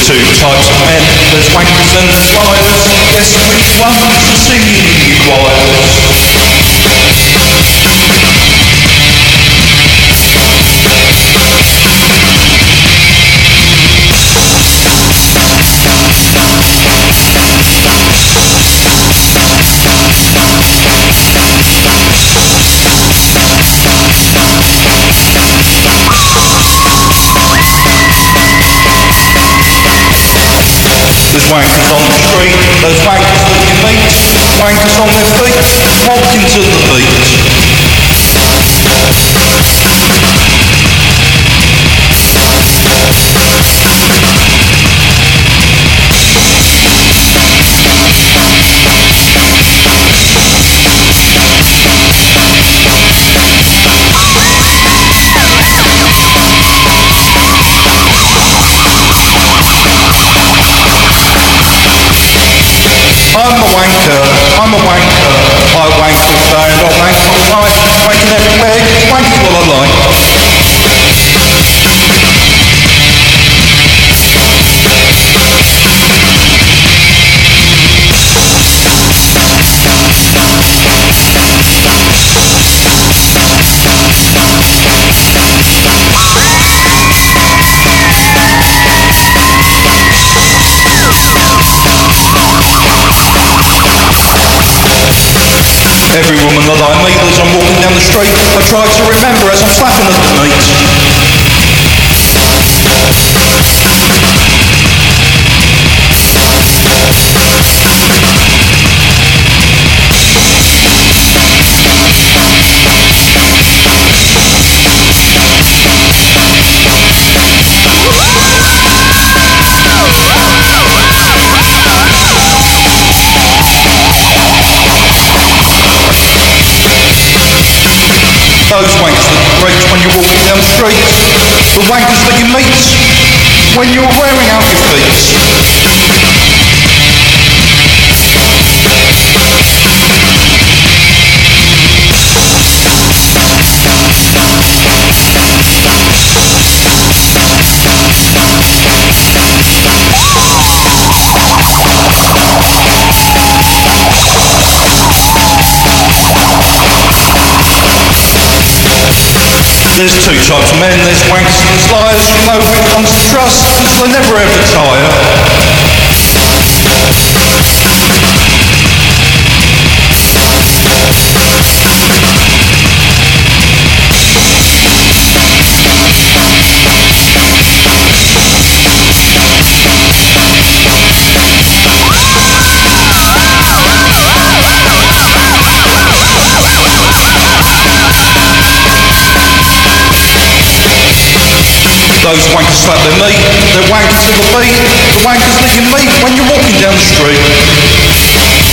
two types of men. There's wankers and there's liars. Guess which one's the singing in your choirs? There's wankers on the street, there's wankers that you meet, wankers on their feet, walking to the beat. I'm a wanker, I wank all day and I wank all night, wanking everywhere, wanking what I like. Every woman that I meet as I'm walking down the street, I try to remember as I'm slapping at the meat. Those wankers that you greet when you're walking down the street, the wankers that you meet when you're wearing out your feet. There's two types of men, there's wankers and there's liars. You know which ones to trust, because they never ever tire. Those wankers slap their meat, they're wankers to the beat, the wankers that you meet when you're walking down the street.